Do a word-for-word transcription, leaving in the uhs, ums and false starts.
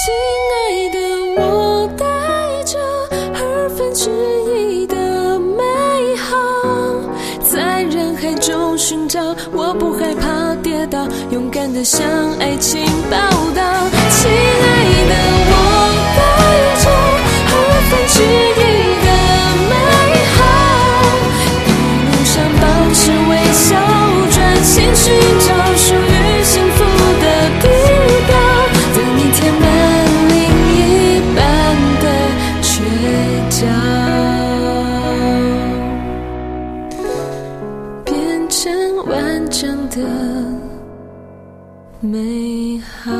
亲爱的，我带着二分之一的美好，在人海中寻找，我不害怕跌倒，勇敢地向爱情报道。亲爱的，我带着二分之一的美好，一路上保持微笑，专心寻找属于幸福的地标，等你填满另一半的缺角，变成完整的美好。